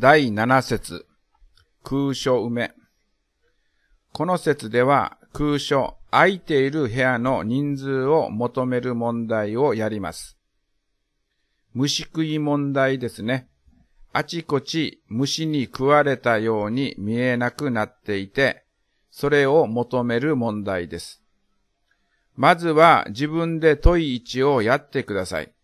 第7節、空所埋め。この節では空所、空いている部屋の人数を求める問題をやります。虫食い問題ですね。あちこち虫に食われたように見えなくなっていて、それを求める問題です。まずは自分で問い1をやってください。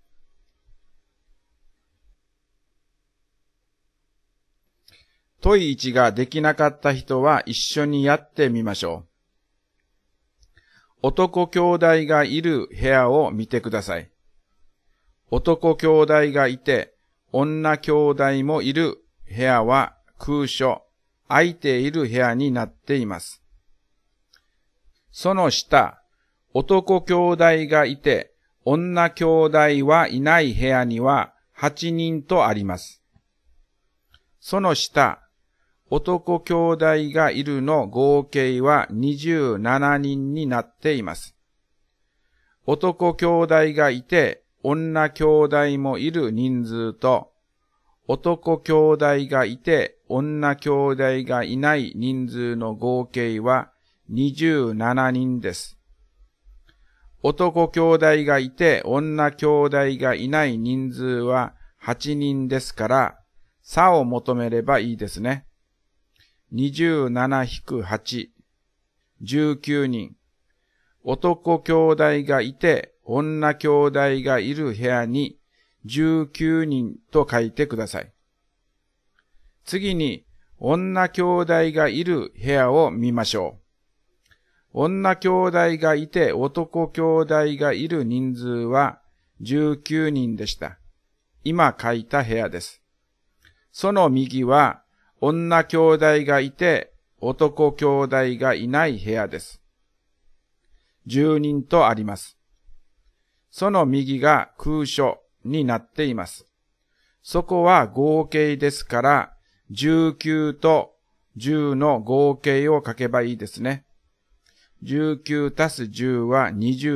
問い1ができなかった人は一緒にやってみましょう。男兄弟がいる部屋を見てください。男兄弟がいて、女兄弟もいる部屋は空所、空いている部屋になっています。その下、男兄弟がいて、女兄弟はいない部屋には8人とあります。その下、男兄弟がいるの合計は27人になっています。男兄弟がいて、女兄弟もいる人数と、男兄弟がいて、女兄弟がいない人数の合計は27人です。男兄弟がいて、女兄弟がいない人数は8人ですから、差を求めればいいですね。27-8、19人。男兄弟がいて、女兄弟がいる部屋に19人と書いてください。次に、女兄弟がいる部屋を見ましょう。女兄弟がいて、男兄弟がいる人数は19人でした。今書いた部屋です。その右は、女兄弟がいて、男兄弟がいない部屋です。10人とあります。その右が空所になっています。そこは合計ですから、19と10の合計を書けばいいですね。19たす10は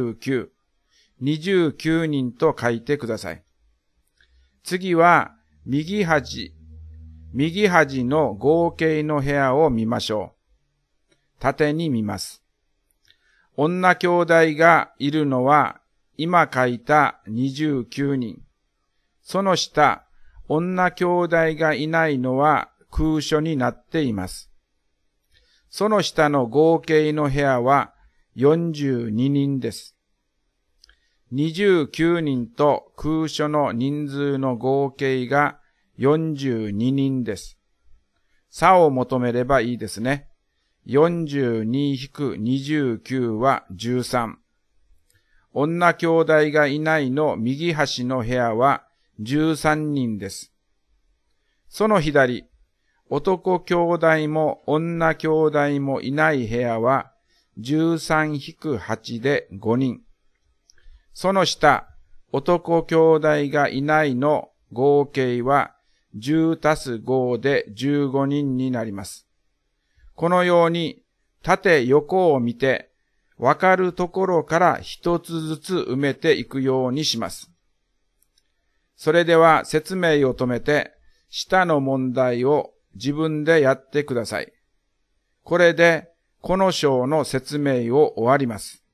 29。29人と書いてください。次は右端の合計の部屋を見ましょう。縦に見ます。女兄弟がいるのは今書いた29人。その下、女兄弟がいないのは空所になっています。その下の合計の部屋は42人です。29人と空所の人数の合計が42人です。差を求めればいいですね。42-29は13。女兄弟がいないの右端の部屋は13人です。その左、男兄弟も女兄弟もいない部屋は 13-8 で5人。その下、男兄弟がいないの合計は10たす5で15人になります。このように縦横を見てわかるところから一つずつ埋めていくようにします。それでは説明を止めて下の問題を自分でやってください。これでこの章の説明を終わります。